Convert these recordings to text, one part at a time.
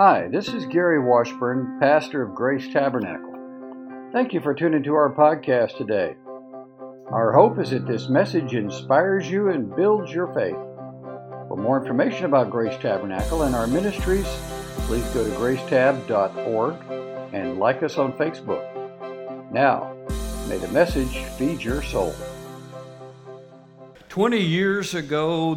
Hi, this is Gary Washburn, pastor of Grace Tabernacle. Thank you for tuning to our podcast today. Our hope is that this message inspires you and builds your faith. For more information about Grace Tabernacle and our ministries, please go to gracetab.org and like us on Facebook. Now, may the message feed your soul. 20 years ago,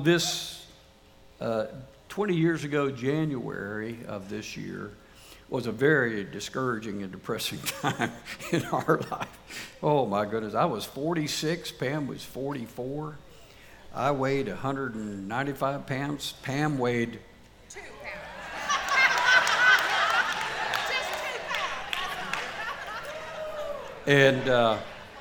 January of this year, was a very discouraging and depressing time in our life. Oh my goodness, I was 46, Pam was 44. I weighed 195 pounds. Pam weighed 2 pounds. Just 2 pounds. And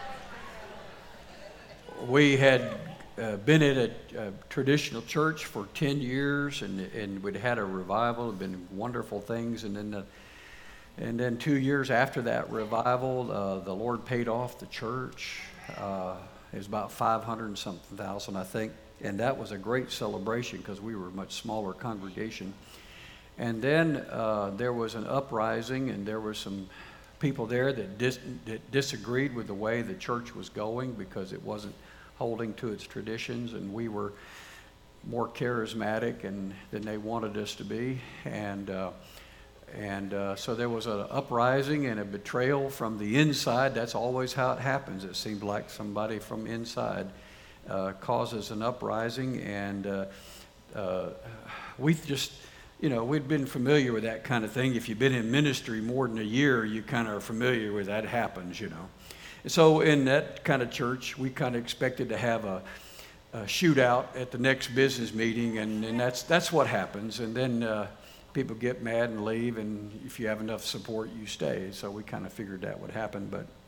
we had been at a traditional church for 10 years, and we'd had a revival. It'd been wonderful things, and then 2 years after that revival, the Lord paid off the church. It was about 500 and something thousand, I think, and that was a great celebration because we were a much smaller congregation. And then there was an uprising, and there were some people there that disagreed with the way the church was going because it wasn't holding to its traditions, and we were more charismatic than they wanted us to be, and so there was an uprising and a betrayal from the inside. That's always how it happens. It seemed like somebody from inside causes an uprising, and we just, we'd been familiar with that kind of thing. If you've been in ministry more than a year, you kind of are familiar with that happens, So in that kind of church, we kind of expected to have a shootout at the next business meeting, and that's what happens. And then people get mad and leave, and if you have enough support, you stay. So we kind of figured that would happen.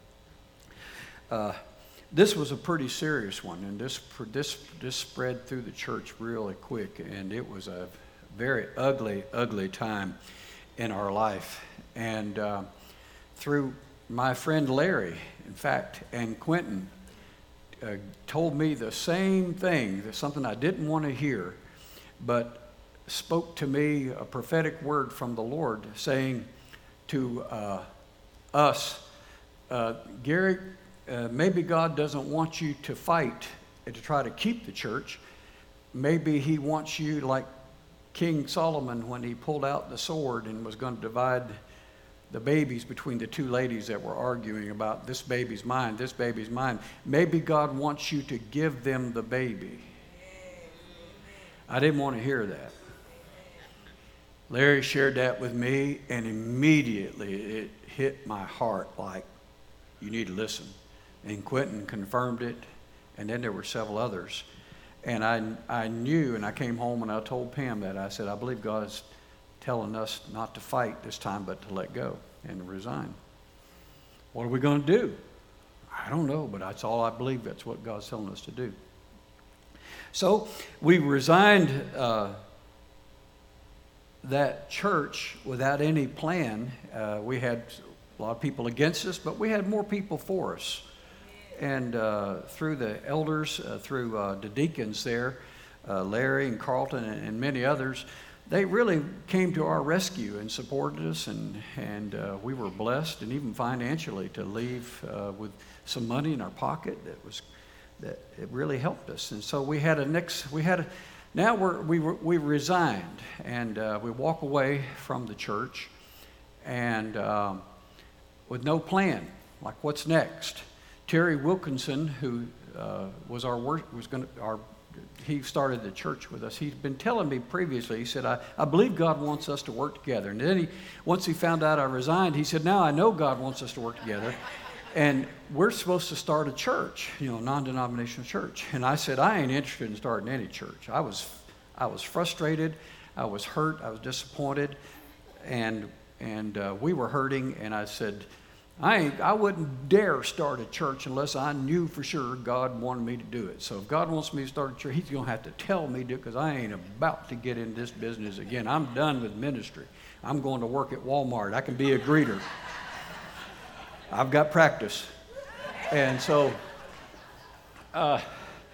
But this was a pretty serious one, and this spread through the church really quick, and it was a very ugly time in our life. And through my friend Larry, in fact, and Quentin told me the same thing, something I didn't want to hear, but spoke to me a prophetic word from the Lord saying to us, Gary, maybe God doesn't want you to fight and to try to keep the church. Maybe he wants you like King Solomon when he pulled out the sword and was going to divide the babies between the two ladies that were arguing about this baby's mine, this baby's mine. Maybe God wants you to give them the baby. I didn't want to hear that. Larry shared that with me, and immediately it hit my heart like, you need to listen. And Quentin confirmed it, and then there were several others. And I knew, and I came home and I told Pam that. I said, I believe God is telling us not to fight this time, but to let go and resign. What are we going to do? I don't know, but that's all I believe. That's what God's telling us to do. So we resigned that church without any plan. We had a lot of people against us, but we had more people for us. And through the elders, through the deacons there, Larry and Carlton and many others, they really came to our rescue and supported us, and we were blessed, and even financially, to leave with some money in our pocket that it really helped us. And so we resigned, and we walk away from the church, and with no plan, like what's next. Terry Wilkinson, who he started the church with us. He'd been telling me previously, he said, I believe God wants us to work together. And then once he found out I resigned, he said, now I know God wants us to work together. And we're supposed to start a church, non-denominational church. And I said, I ain't interested in starting any church. I was frustrated. I was hurt. I was disappointed. And we were hurting. And I said, I wouldn't dare start a church unless I knew for sure God wanted me to do it. So if God wants me to start a church, he's going to have to tell me to, because I ain't about to get in this business again. I'm done with ministry. I'm going to work at Walmart. I can be a greeter. I've got practice. And so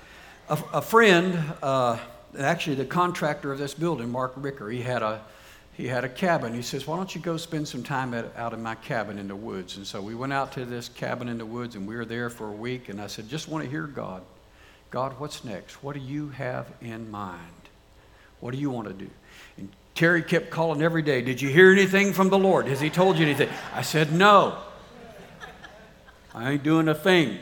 a friend, actually the contractor of this building, Mark Ricker, he had he had a cabin. He says, why don't you go spend some time out in my cabin in the woods? And so we went out to this cabin in the woods, and we were there for a week. And I said, just want to hear God. God, what's next? What do you have in mind? What do you want to do? And Terry kept calling every day. Did you hear anything from the Lord? Has he told you anything? I said, no. I ain't doing a thing.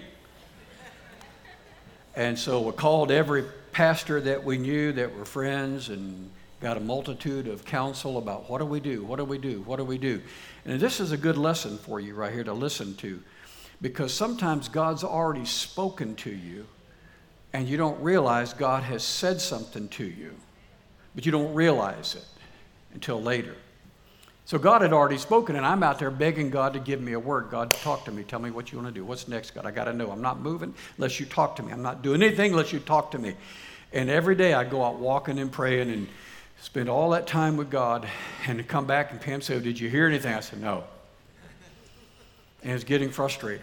And so we called every pastor that we knew that were friends and got a multitude of counsel about what do we do, what do we do, what do we do. And this is a good lesson for you right here to listen to, because sometimes God's already spoken to you and you don't realize God has said something to you, but you don't realize it until later. So God had already spoken, and I'm out there begging God to give me a word. God, talk to me. Tell me what you want to do. What's next, God? I got to know. I'm not moving unless you talk to me. I'm not doing anything unless you talk to me. And every day I go out walking and praying and spend all that time with God, and come back and Pam said, did you hear anything? I said, no. And it's getting frustrated.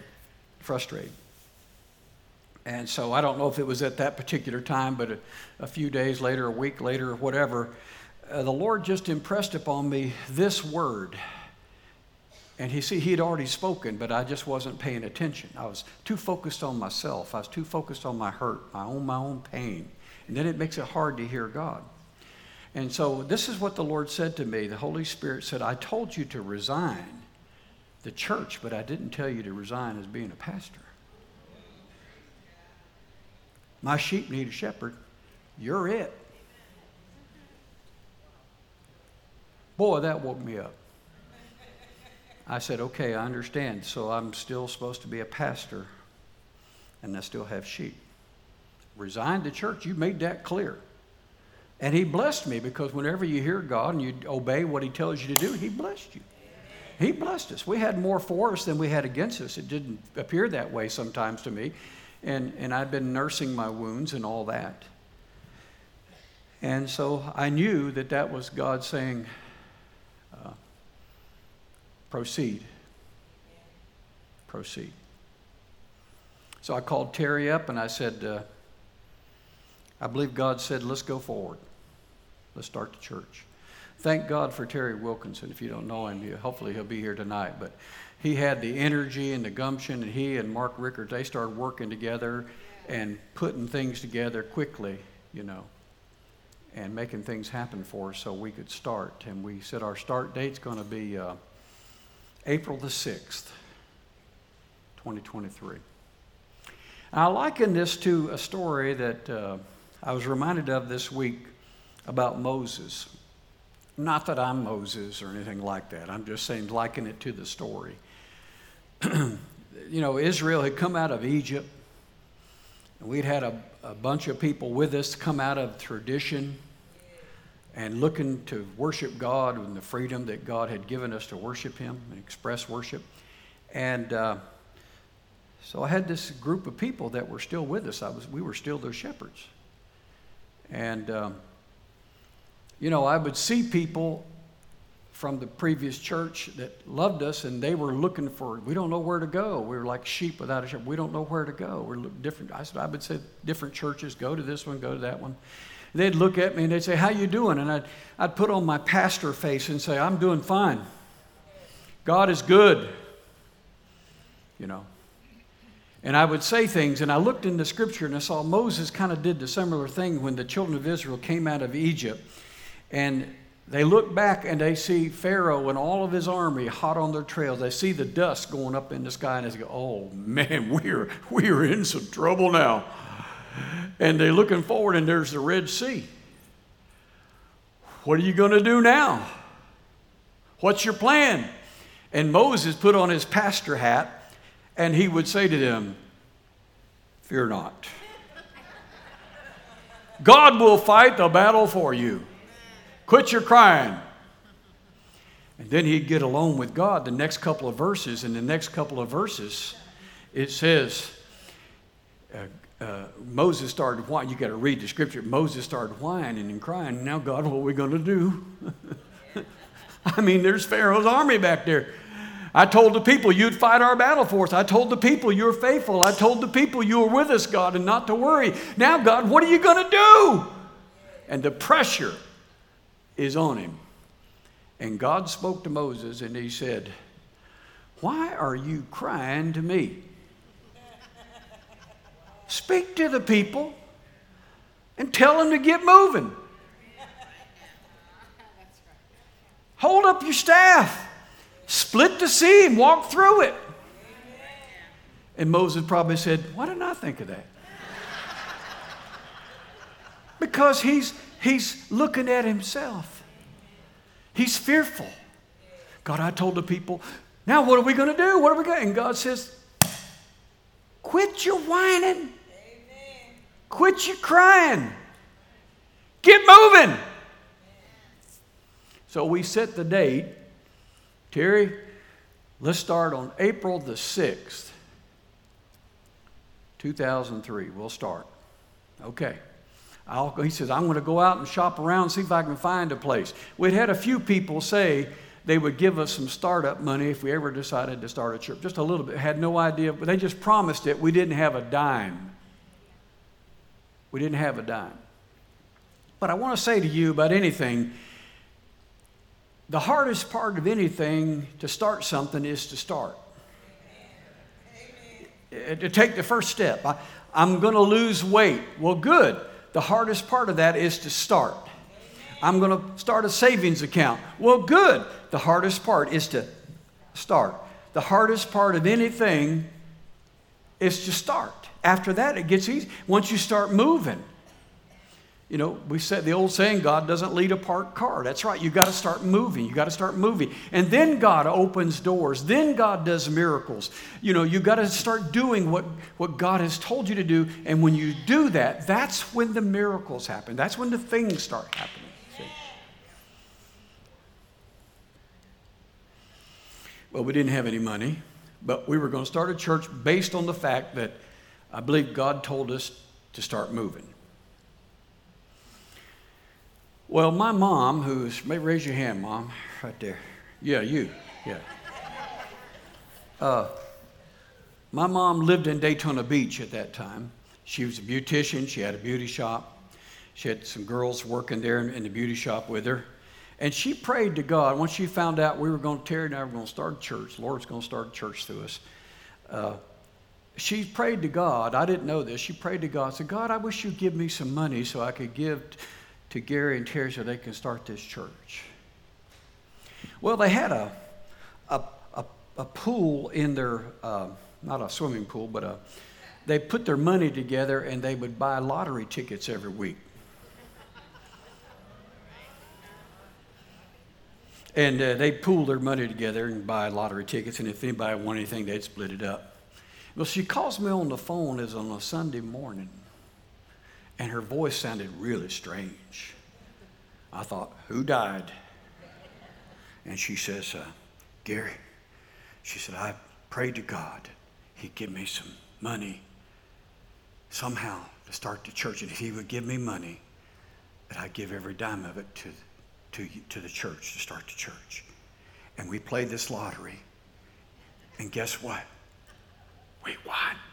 And so I don't know if it was at that particular time, but a few days later, a week later, or whatever, the Lord just impressed upon me this word. And he had already spoken, but I just wasn't paying attention. I was too focused on myself. I was too focused on my hurt, my own pain. And then it makes it hard to hear God. And so this is what the Lord said to me. The Holy Spirit said, I told you to resign the church, but I didn't tell you to resign as being a pastor. My sheep need a shepherd. You're it. Boy, that woke me up. I said, okay, I understand. So I'm still supposed to be a pastor, and I still have sheep. Resign the church. You made that clear. And he blessed me, because whenever you hear God and you obey what he tells you to do, he blessed you. He blessed us. We had more for us than we had against us. It didn't appear that way sometimes to me. And I've been nursing my wounds and all that. And so I knew that was God saying, proceed. Proceed. So I called Terry up and I said, I believe God said, let's go forward. Let's start the church. Thank God for Terry Wilkinson. If you don't know him, hopefully he'll be here tonight. But he had the energy and the gumption, and he and Mark Rickards, they started working together and putting things together quickly, and making things happen for us so we could start. And we said our start date's going to be April the 6th, 2023. I liken this to a story that I was reminded of this week about Moses. Not that I'm Moses or anything like that. I'm just saying liken it to the story. Israel had come out of Egypt, and we'd had a bunch of people with us come out of tradition and looking to worship God and the freedom that God had given us to worship him and express worship. And so I had this group of people that were still with us. We were still their shepherds. And, I would see people from the previous church that loved us, and they were looking for, we don't know where to go. We were like sheep without a shepherd. We don't know where to go. We're different. I would say different churches, go to this one, go to that one. They'd look at me and they'd say, how you doing? And I'd put on my pastor face and say, I'm doing fine. God is good. And I would say things, and I looked in the scripture and I saw Moses kind of did the similar thing when the children of Israel came out of Egypt. And they look back and they see Pharaoh and all of his army hot on their trails. They see the dust going up in the sky, and they go, oh man, we are in some trouble now. And they're looking forward, and there's the Red Sea. What are you going to do now? What's your plan? And Moses put on his pastor hat, and he would say to them, fear not. God will fight the battle for you. Quit your crying. And then he'd get alone with God the next couple of verses. In the next couple of verses, it says, Moses started whining. You got to read the scripture. Moses started whining and crying. Now, God, what are we going to do? There's Pharaoh's army back there. I told the people you'd fight our battle for us. I told the people you're faithful. I told the people you were with us, God, and not to worry. Now, God, what are you going to do? And the pressure is on him. And God spoke to Moses and he said, "Why are you crying to me? Speak to the people and tell them to get moving. Hold up your staff, split the sea and walk through it." And Moses probably said, "Why didn't I think of that?" Because he's looking at himself. He's fearful. God, I told the people, now what are we going to do? What are we going to do? And God says, quit your whining. Amen. Quit your crying. Get moving. Amen. So we set the date. Terry, let's start on April the 6th, 2003. We'll start. Okay. He says, I'm going to go out and shop around and see if I can find a place. We'd had a few people say they would give us some startup money if we ever decided to start a church. Just a little bit. Had no idea, but they just promised it. We didn't have a dime. We didn't have a dime. But I want to say to you about anything, the hardest part of anything to start something is to start. To take the first step. I'm going to lose weight. Well, good. The hardest part of that is to start. I'm going to start a savings account. Well, good. The hardest part is to start. The hardest part of anything is to start. After that, it gets easy. Once you start moving. You know, we said the old saying, God doesn't lead a parked car. That's right. You got to start moving. You got to start moving. And then God opens doors. Then God does miracles. You know, you got to start doing what God has told you to do. And when you do that, that's when the miracles happen. That's when the things start happening. See? Well, we didn't have any money, but we were going to start a church based on the fact that I believe God told us to start moving. Well, my mom, maybe raise your hand, Mom, right there. Yeah, you, yeah. My mom lived in Daytona Beach at that time. She was a beautician. She had a beauty shop. She had some girls working there in the beauty shop with her. And she prayed to God. Once she found out Terry and I were going to start a church, the Lord's going to start a church through us. She prayed to God. I didn't know this. She prayed to God. Said, God, I wish you'd give me some money so I could give to Gary and Terry so they can start this church. Well, they had a pool in their, not a swimming pool, but they put their money together and they would buy lottery tickets every week. And they'd pool their money together and buy lottery tickets, and if anybody wanted anything, they'd split it up. Well, she calls me on the phone as on a Sunday morning. And her voice sounded really strange. I thought, who died? And she says, Gary, she said, I prayed to God he'd give me some money somehow to start the church. And if he would give me money, that I'd give every dime of it to the church, to start the church. And we played this lottery. And guess what? We won.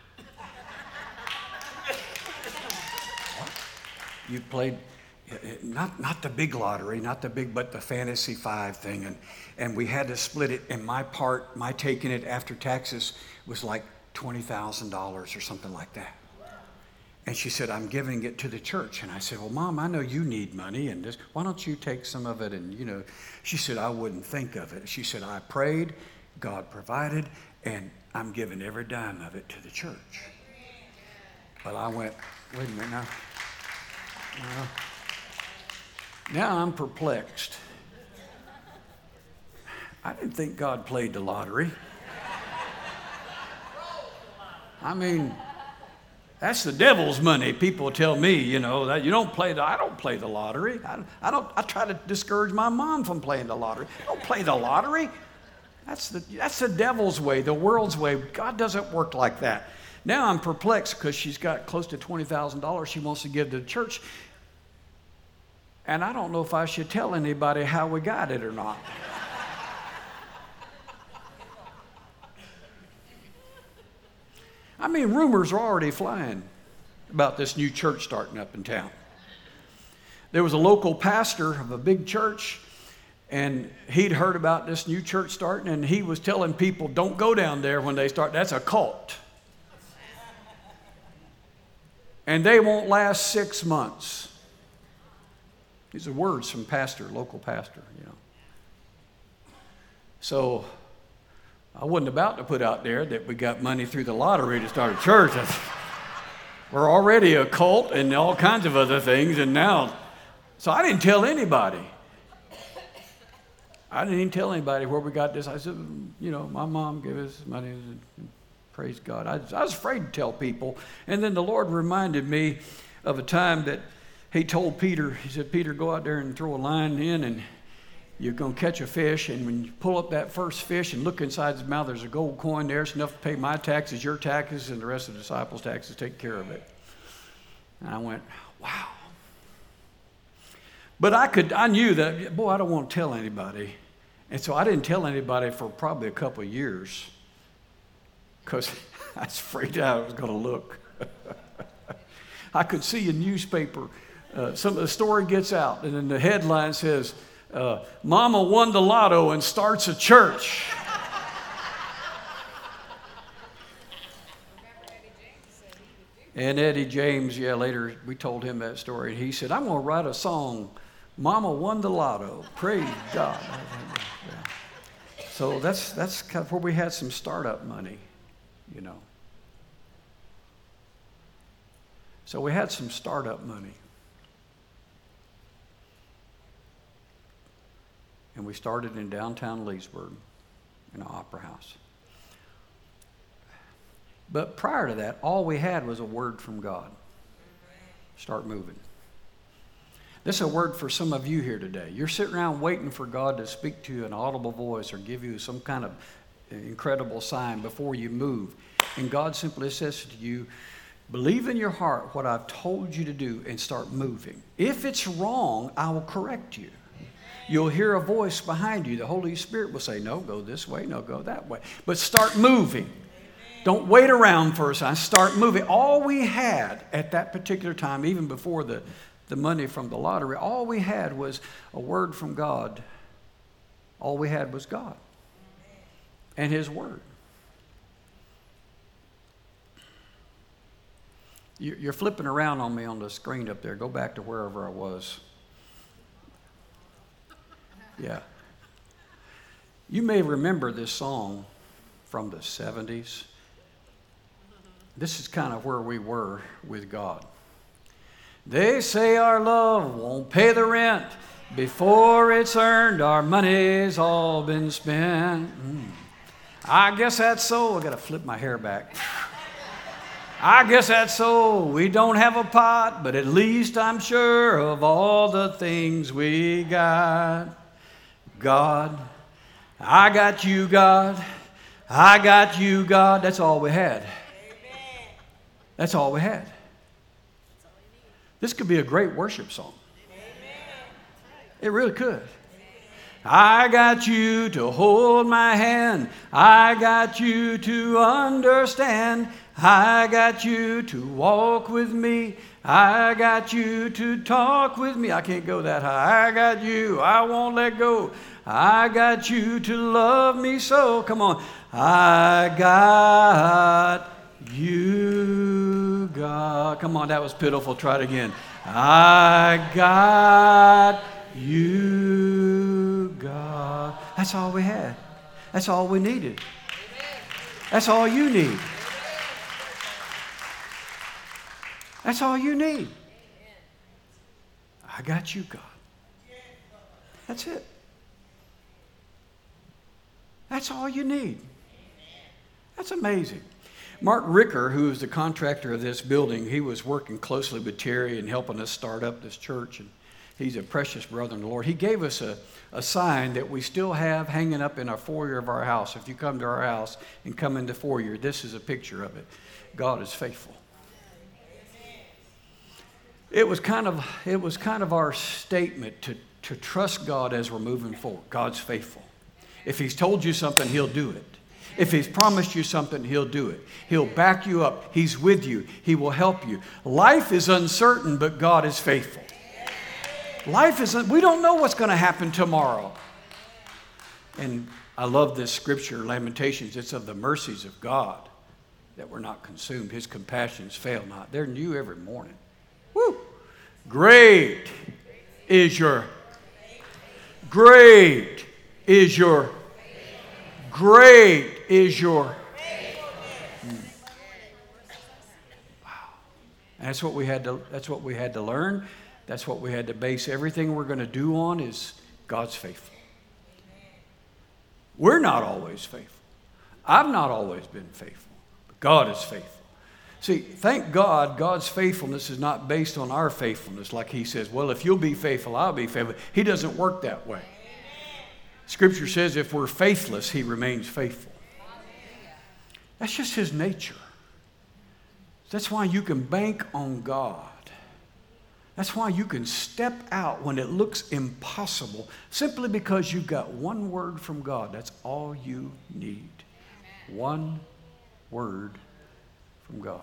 You played, not the big lottery, but the Fantasy 5 thing. And we had to split it. And my taking it after taxes was like $20,000 or something like that. And she said, I'm giving it to the church. And I said, well, Mom, I know you need money. And why don't you take some of it? And, she said, I wouldn't think of it. She said, I prayed, God provided, and I'm giving every dime of it to the church. Well, I went, wait a minute now. Now I'm perplexed. I didn't think God played the lottery. I mean, that's the devil's money. People tell me, that you don't play I don't play the lottery. I try to discourage my mom from playing the lottery. Don't play the lottery. That's the devil's way, the world's way. God doesn't work like that. Now I'm perplexed because she's got close to $20,000 she wants to give to the church. And I don't know if I should tell anybody how we got it or not. I mean, rumors are already flying about this new church starting up in town. There was a local pastor of a big church, And he'd heard about this new church starting, and he was telling people, don't go down there when they start. That's a cult. And they won't last 6 months. These are words from local pastor, you know. So I wasn't about to put out there that we got money through the lottery to start a church. We're already a cult and all kinds of other things, and now, so I didn't tell anybody. I didn't even tell anybody where we got this. I said, you know, my mom gave us money. Praise God. I was afraid to tell people. And then the Lord reminded me of a time that he told Peter, he said, Peter, go out there and throw a line in, and you're going to catch a fish. And when you pull up that first fish and look inside his mouth, there's a gold coin there. It's enough to pay my taxes, your taxes, and the rest of the disciples' taxes. Take care of it. And I went, wow. But I knew that, boy, I don't want to tell anybody. And so I didn't tell anybody for probably a couple of years because I was afraid how it was going to look. I could see a newspaper, some of the story gets out, and then the headline says, Mama won the lotto and starts a church. And Eddie James, later we told him that story, and he said, I'm going to write a song, Mama won the lotto. Praise God. Yeah. So that's kind of where we had some startup money, you know. So we had some startup money. And we started in downtown Leesburg in an opera house. But prior to that, all we had was a word from God. Start moving. This is a word for some of you here today. You're sitting around waiting for God to speak to you in an audible voice or give you some kind of incredible sign before you move. And God simply says to you, believe in your heart what I've told you to do and start moving. If it's wrong, I will correct you. You'll hear a voice behind you. The Holy Spirit will say, no, go this way, no, go that way. But start moving. Don't wait around for a sign. Start moving. All we had at that particular time, even before the money from the lottery, all we had was a word from God. All we had was God and His Word. You're flipping around on me on the screen up there. Go back to wherever I was. Yeah. You may remember this song from the 70s. This is kind of where we were with God. They say our love won't pay the rent. Before it's earned, our money's all been spent. I guess that's so. I got to flip my hair back. I guess that's so. We don't have a pot, but at least I'm sure of all the things we got. God, I got you, God. I got you, God. That's all we had. That's all we had. This could be a great worship song. It really could. I got you to hold my hand. I got you to understand. I got you to walk with me. I got you to talk with me. I can't go that high. I got you. I won't let go. I got you to love me so. Come on. I got you, God. Come on, that was pitiful. Try it again. I got you, God. That's all we had. That's all we needed. That's all you need. That's all you need. I got you, God. That's it. That's all you need. That's amazing. Mark Ricker, who is the contractor of this building, he was working closely with Terry and helping us start up this church. And he's a precious brother in the Lord. He gave us a sign that we still have hanging up in our foyer of our house. If you come to our house and come in the foyer, this is a picture of it. God is faithful. It was kind of our statement to trust God as we're moving forward. God's faithful. If He's told you something, He'll do it. If He's promised you something, He'll do it. He'll back you up. He's with you. He will help you. Life is uncertain, but God is faithful. We don't know what's going to happen tomorrow. And I love this scripture, Lamentations. It's of the mercies of God that we're not consumed. His compassions fail not. They're new every morning. Woo! Great is your great is your wow. And that's what we had to learn. That's what we had to base everything we're going to do on, is God's faithful. We're not always faithful. I've not always been faithful, but God is faithful. See, thank God, God's faithfulness is not based on our faithfulness, like he says, well, if you'll be faithful, I'll be faithful. He doesn't work that way. Scripture says if we're faithless, he remains faithful. That's just his nature. That's why you can bank on God. That's why you can step out when it looks impossible, simply because you've got one word from God. That's all you need. One word from God.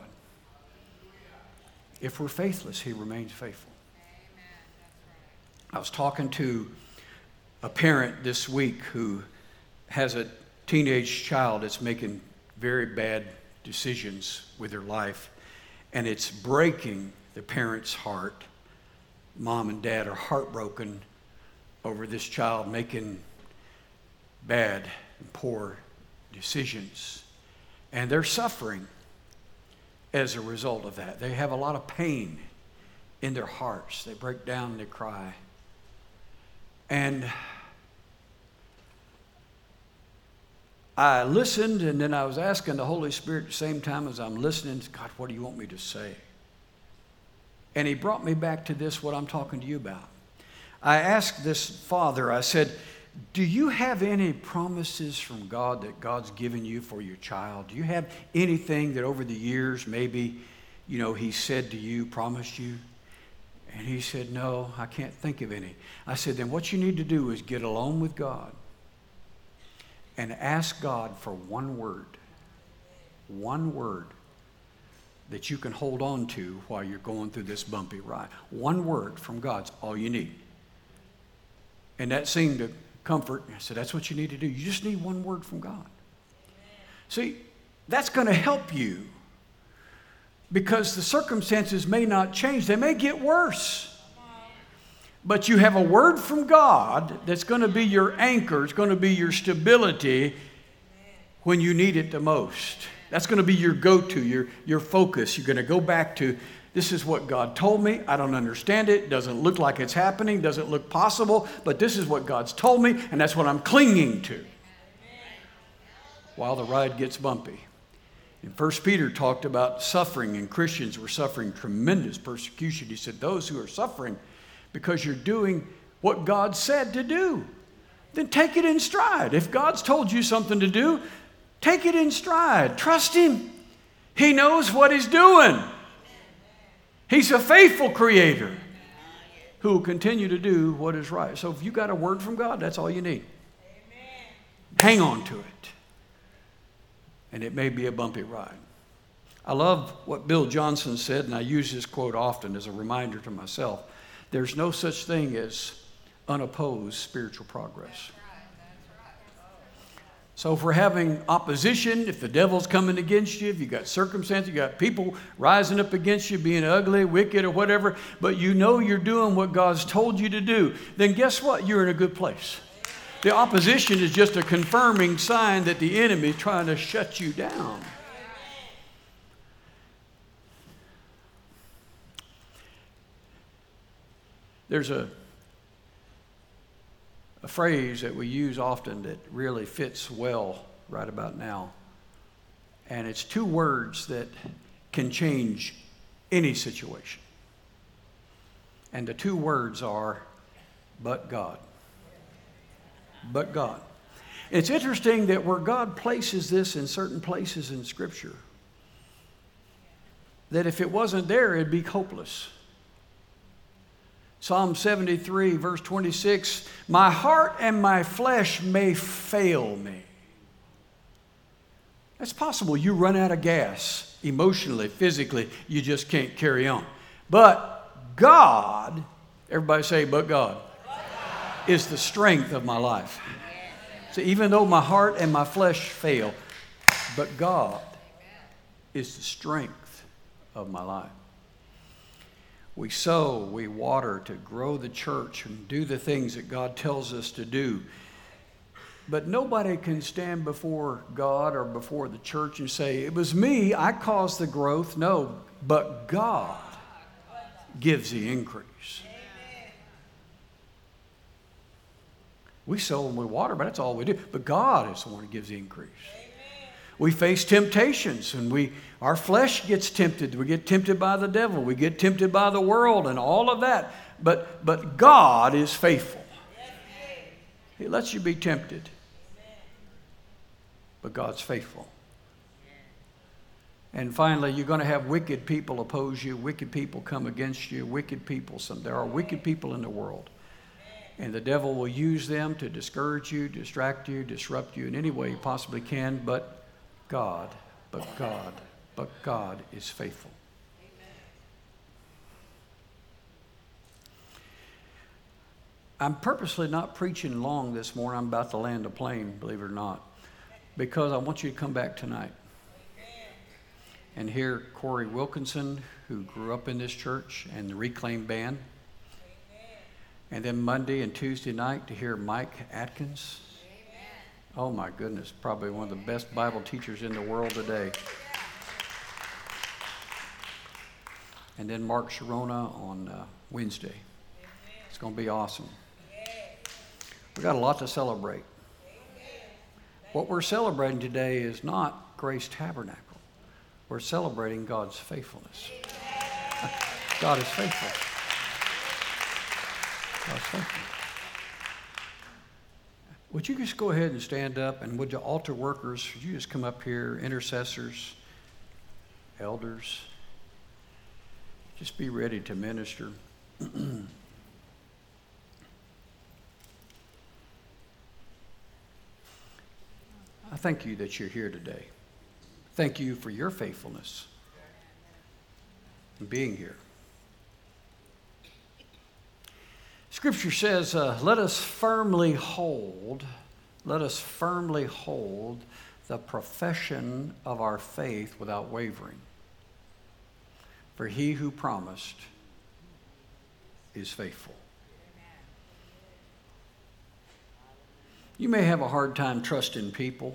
If we're faithless, he remains faithful. I was talking to a parent this week who has a teenage child that's making very bad decisions with her life, and it's breaking the parent's heart. Mom and dad are heartbroken over this child making bad and poor decisions, and they're suffering as a result of that. They have a lot of pain in their hearts. They break down and they cry. And I listened, and then I was asking the Holy Spirit at the same time as I'm listening, God, what do you want me to say? And he brought me back to this, what I'm talking to you about. I asked this father, I said, do you have any promises from God that God's given you for your child? Do you have anything that over the years maybe, he said to you, promised you? And he said, no, I can't think of any. I said, then what you need to do is get alone with God and ask God for one word that you can hold on to while you're going through this bumpy ride. One word from God's all you need. And that seemed to comfort. I said, that's what you need to do. You just need one word from God. See, that's going to help you, because the circumstances may not change. They may get worse. But you have a word from God that's going to be your anchor. It's going to be your stability when you need it the most. That's going to be your go-to, your focus. You're going to go back to, this is what God told me. I don't understand it. Doesn't look like it's happening. Doesn't look possible. But this is what God's told me, and that's what I'm clinging to while the ride gets bumpy. And 1 Peter talked about suffering, and Christians were suffering tremendous persecution. He said, those who are suffering because you're doing what God said to do, then take it in stride. If God's told you something to do, take it in stride. Trust him. He knows what he's doing. He's a faithful creator who will continue to do what is right. So if you got a word from God, that's all you need. Hang on to it. And it may be a bumpy ride. I love what Bill Johnson said, and I use this quote often as a reminder to myself. There's no such thing as unopposed spiritual progress. So if we're having opposition, if the devil's coming against you, if you got circumstances, you got people rising up against you, being ugly, wicked, or whatever, but you know you're doing what God's told you to do, then guess what? You're in a good place. The opposition is just a confirming sign that the enemy is trying to shut you down. There's a phrase that we use often that really fits well right about now. And it's two words that can change any situation. And the two words are, but God. But God. It's interesting that where God places this in certain places in Scripture, that if it wasn't there, it'd be hopeless. Psalm 73, verse 26, my heart and my flesh may fail me. That's possible. You run out of gas emotionally, physically, you just can't carry on. But God, everybody say, but God, is the strength of my life. So even though my heart and my flesh fail, but God is the strength of my life. We sow, we water to grow the church and do the things that God tells us to do. But nobody can stand before God or before the church and say, it was me, I caused the growth. No, but God gives the increase. We sow and we water, but that's all we do. But God is the one who gives the increase. We face temptations, and our flesh gets tempted. We get tempted by the devil. We get tempted by the world and all of that. But God is faithful. He lets you be tempted. But God's faithful. And finally, you're going to have wicked people oppose you. Wicked people come against you. Wicked people. There are wicked people in the world. And the devil will use them to discourage you, distract you, disrupt you in any way he possibly can. But God is faithful. I'm purposely not preaching long this morning. I'm about to land a plane, believe it or not, because I want you to come back tonight and hear Corey Wilkinson, who grew up in this church, and the Reclaim Band. And then Monday and Tuesday night to hear Mike Atkins. Oh my goodness, probably one of the best Bible teachers in the world today. And then Mark Sharona on Wednesday. It's going to be awesome. We've got a lot to celebrate. What we're celebrating today is not Grace Tabernacle. We're celebrating God's faithfulness. God is faithful. God's faithful. Would you just go ahead and stand up, and would the altar workers, would you just come up here, intercessors, elders, just be ready to minister. I thank you that you're here today. Thank you for your faithfulness in being here. Scripture says, let us firmly hold the profession of our faith without wavering. For he who promised is faithful. You may have a hard time trusting people,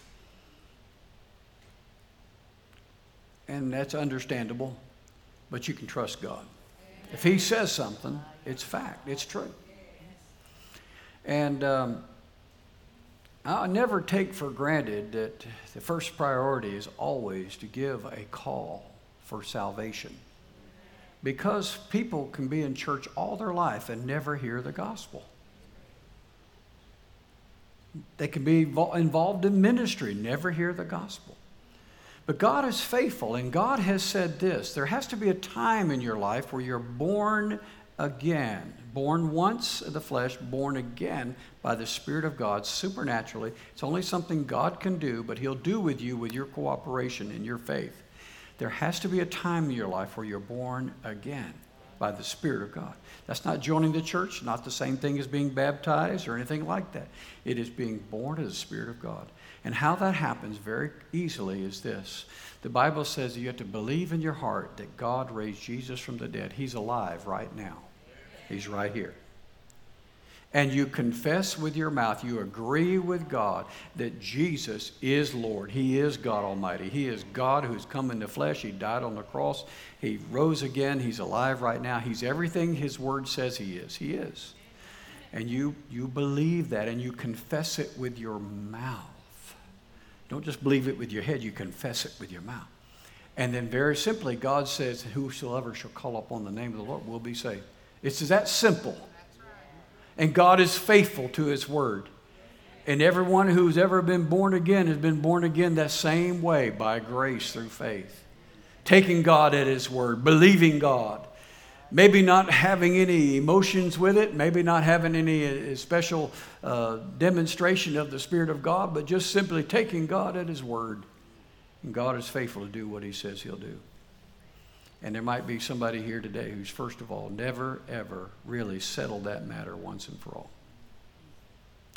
and that's understandable, but you can trust God. If he says something, it's fact, it's true. And I never take for granted that the first priority is always to give a call for salvation. Because people can be in church all their life and never hear the gospel. They can be involved in ministry, never hear the gospel. But God is faithful, and God has said this: there has to be a time in your life where you're born again. Born once of the flesh, born again by the Spirit of God supernaturally. It's only something God can do, but he'll do with you with your cooperation and your faith. There has to be a time in your life where you're born again by the Spirit of God. That's not joining the church, not the same thing as being baptized or anything like that. It is being born of the Spirit of God. And how that happens very easily is this. The Bible says you have to believe in your heart that God raised Jesus from the dead. He's alive right now. He's right here. And you confess with your mouth, you agree with God that Jesus is Lord. He is God Almighty. He is God who's come in the flesh. He died on the cross. He rose again. He's alive right now. He's everything his word says he is. He is. And you believe that, and you confess it with your mouth. Don't just believe it with your head. You confess it with your mouth. And then very simply, God says, whosoever shall call upon the name of the Lord will be saved. It's that simple. And God is faithful to his word. And everyone who's ever been born again has been born again that same way, by grace through faith. Taking God at his word, believing God. Maybe not having any emotions with it, maybe not having any special demonstration of the Spirit of God, but just simply taking God at his word. And God is faithful to do what he says he'll do. And there might be somebody here today who's, first of all, never, ever really settled that matter once and for all.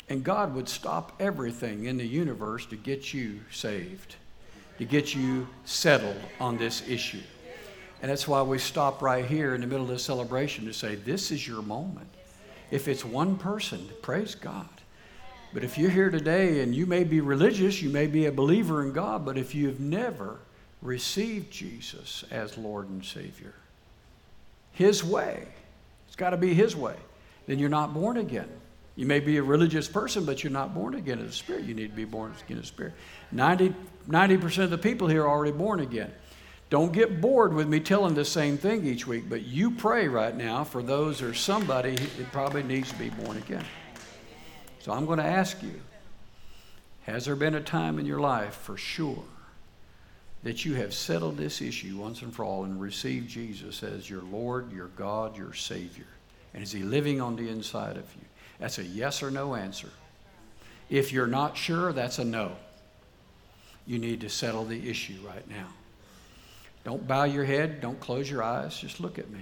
And God would stop everything in the universe to get you saved, to get you settled on this issue. And that's why we stop right here in the middle of the celebration to say, this is your moment. If it's one person, praise God. But if you're here today and you may be religious, you may be a believer in God, but if you've never received Jesus as Lord and Savior, His way, it's got to be His way, then you're not born again. You may be a religious person, but you're not born again in the Spirit. You need to be born again in the Spirit. 90% of the people here are already born again. Don't get bored with me telling the same thing each week, but you pray right now for those or somebody that probably needs to be born again. So I'm going to ask you, has there been a time in your life for sure that you have settled this issue once and for all and received Jesus as your Lord, your God, your Savior? And is He living on the inside of you? That's a yes or no answer. If you're not sure, that's a no. You need to settle the issue right now. Don't bow your head. Don't close your eyes. Just look at me.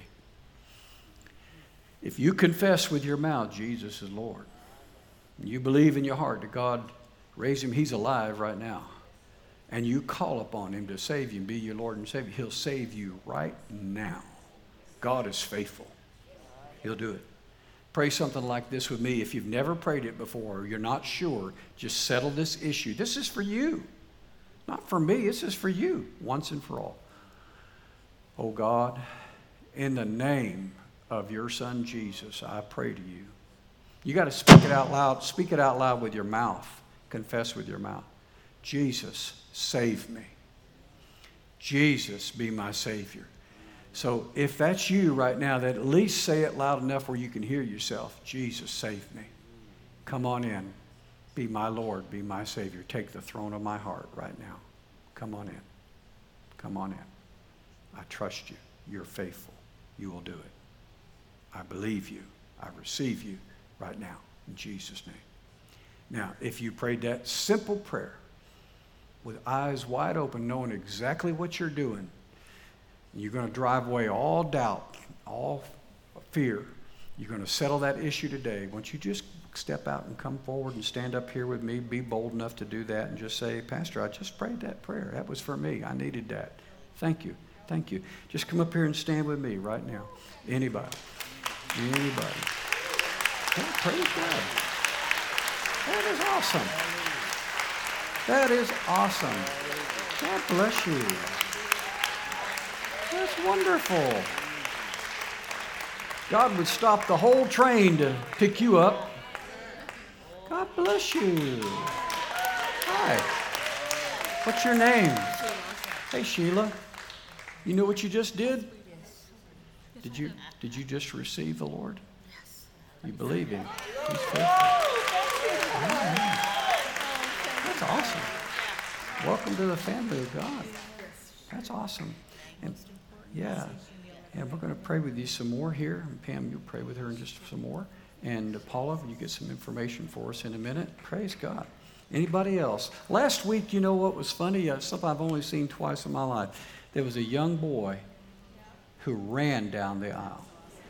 If you confess with your mouth Jesus is Lord, and you believe in your heart that God raised Him, He's alive right now, and you call upon Him to save you and be your Lord and Savior, He'll save you right now. God is faithful. He'll do it. Pray something like this with me. If you've never prayed it before or you're not sure, just settle this issue. This is for you. Not for me. This is for you once and for all. Oh God, in the name of your Son Jesus, I pray to you. You got to speak it out loud. Speak it out loud with your mouth. Confess with your mouth. Jesus, save me. Jesus, be my Savior. So if that's you right now, then at least say it loud enough where you can hear yourself. Jesus, save me. Come on in. Be my Lord. Be my Savior. Take the throne of my heart right now. Come on in. Come on in. I trust you. You're faithful. You will do it. I believe you. I receive you right now in Jesus' name. Now, if you prayed that simple prayer with eyes wide open, knowing exactly what you're doing, you're going to drive away all doubt, all fear. You're going to settle that issue today. Won't you just step out and come forward and stand up here with me? Be bold enough to do that and just say, Pastor, I just prayed that prayer. That was for me. I needed that. Thank you. Thank you. Just come up here and stand with me right now. Anybody. Anybody. Oh, praise God. That is awesome. That is awesome. God bless you. That's wonderful. God would stop the whole train to pick you up. God bless you. Hi. What's your name? Hey, Sheila. You know what you just did? Did you just receive the Lord? Yes. You believe Him. He's faithful. Amen. That's awesome. Welcome to the family of God. That's awesome. And yeah, we're going to pray with you some more here. And Pam, you'll pray with her in just some more. And Paula, you get some information for us in a minute. Praise God. Anybody else? Last week, you know what was funny? Something I've only seen twice in my life. There was a young boy who ran down the aisle.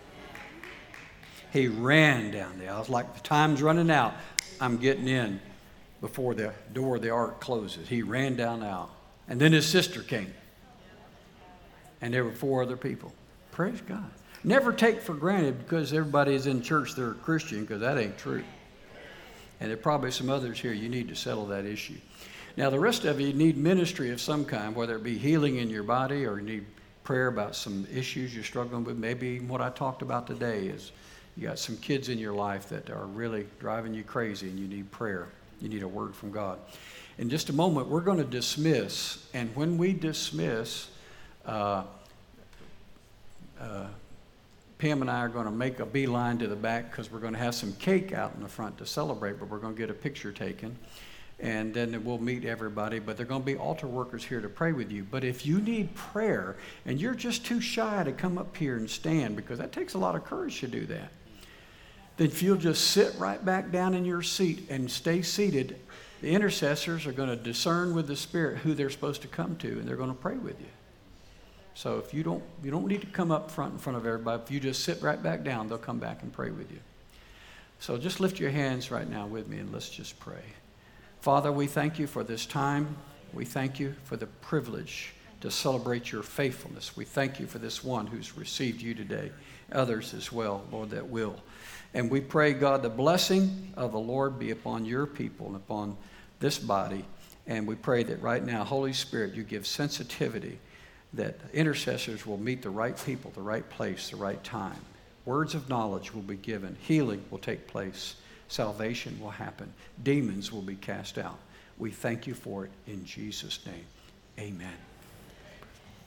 He ran down the aisle. It's like the time's running out. I'm getting in before the door of the ark closes. He ran down the aisle. And then his sister came. And there were 4 other people. Praise God. Never take for granted because everybody is in church they're a Christian, because that ain't true. And there are probably some others here. You need to settle that issue. Now, the rest of you need ministry of some kind, whether it be healing in your body or you need prayer about some issues you're struggling with. Maybe what I talked about today is you got some kids in your life that are really driving you crazy and you need prayer. You need a word from God. In just a moment, we're going to dismiss. And when we dismiss, Pam and I are going to make a beeline to the back because we're going to have some cake out in the front to celebrate, but we're going to get a picture taken. And then we'll meet everybody, but there are going to be altar workers here to pray with you. But if you need prayer and you're just too shy to come up here and stand, because that takes a lot of courage to do that, then if you'll just sit right back down in your seat and stay seated, the intercessors are going to discern with the Spirit who they're supposed to come to, and they're going to pray with you. So if you don't need to come up front in front of everybody. If you just sit right back down, they'll come back and pray with you. So just lift your hands right now with me and let's just pray. Father, we thank you for this time. We thank you for the privilege to celebrate your faithfulness. We thank you for this one who's received you today, others as well, Lord, that will. And we pray, God, the blessing of the Lord be upon your people and upon this body. And we pray that right now, Holy Spirit, you give sensitivity, that intercessors will meet the right people, the right place, the right time. Words of knowledge will be given. Healing will take place. Salvation will happen. Demons will be cast out. We thank you for it in Jesus' name. Amen.